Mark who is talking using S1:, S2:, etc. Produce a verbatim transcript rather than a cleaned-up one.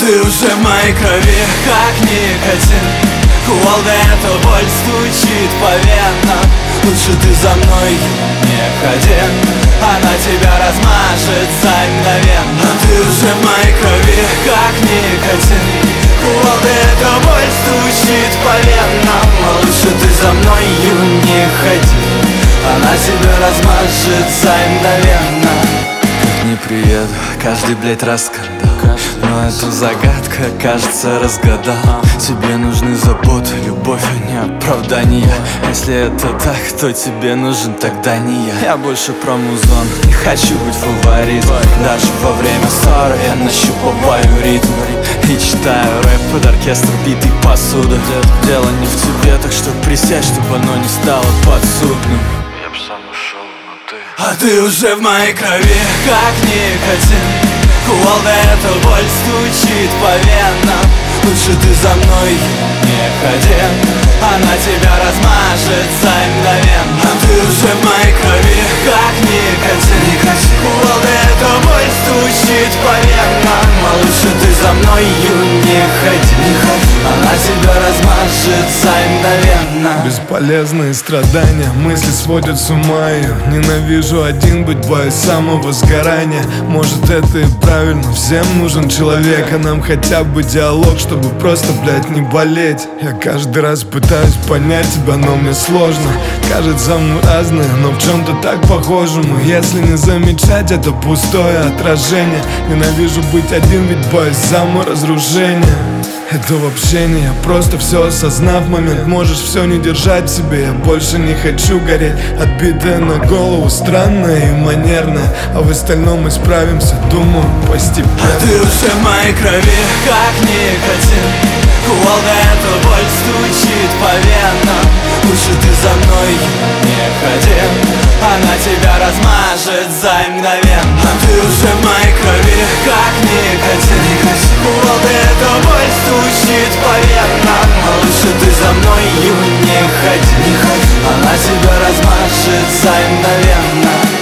S1: ты уже в моей крови, как никотин. Кувалда, эта боль стучит по венам. Лучше ты за мной не ходи, она тебя размажет за мгновенно. Ты уже в моей крови, как никотин. Кувалда, эта боль стучит по венам. А лучше ты за мной не ходи, она тебя размажет за мгновенно. Как не приеду, каждый, блядь, раз скандал. Но эту загадка, кажется, разгадал. Тебе нужны заботы, любовь, а не оправдание. Если это так, то тебе нужен тогда не я. Я больше про музон, не хочу быть фаворитом. Даже во время ссоры я нащупываю ритм и читаю рэп под оркестр битой посуды. Дело не в тебе, так что присядь, чтобы оно не стало подсудным.
S2: Я б сам ушел, но ты...
S1: А ты уже в моей крови, как никотин. Кувалда, эта боль стучит по венам. Лучше ты за мной не ходи, она тебя размажет за мгновенно. Ты уже в моей крови, как никотин. Кувалда, эта боль стучит по венам. А лучше ты за мной не ходи, она тебя размажет за мгновенно.
S3: Бесполезные страдания, мысли сводят с ума ее. Ненавижу один быть, боюсь самого сгорания. Может, это и правильно, всем нужен человек, а нам хотя бы диалог, чтобы просто, блядь, не болеть. Я каждый раз пытаюсь понять тебя, но мне сложно. Кажется, мы разные, но в чем-то так похожи мы. Если не замечать, это пустое отражение. Ненавижу быть один, ведь боюсь саморазрушения. Это вообще не я, просто все осознав момент. Можешь все не держать в себе, я больше не хочу гореть. Отбитая на голову, странная и манерная. А в остальном мы справимся, думаю, постепенно.
S1: А ты уже в моей крови, как никотин. Кувалда, эта боль стучит по венам. Лучше ты за мной не ходи, она тебя размажет за мгновенно. А ты уже в моей крови, как никотин. Кувалда, эта боль стучит по венам. А лучше ты за мной не ходи, она тебя размажет за мгновенно.